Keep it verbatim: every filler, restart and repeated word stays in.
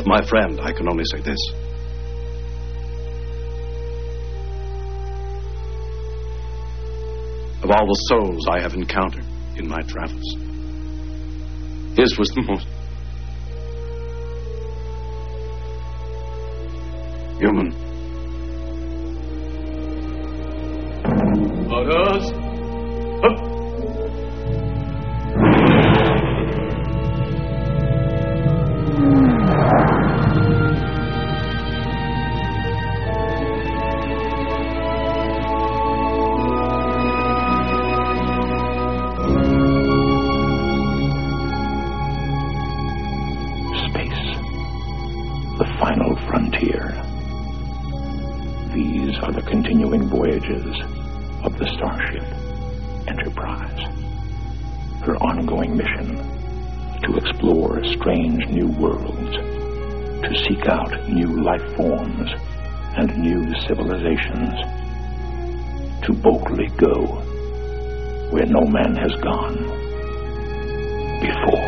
Of my friend, I can only say this. Of all the souls I have encountered in my travels, his was the most human. Let us up. Voyages of the Starship Enterprise. Her ongoing mission to explore strange new worlds, to seek out new life forms and new civilizations, to boldly go where no man has gone before.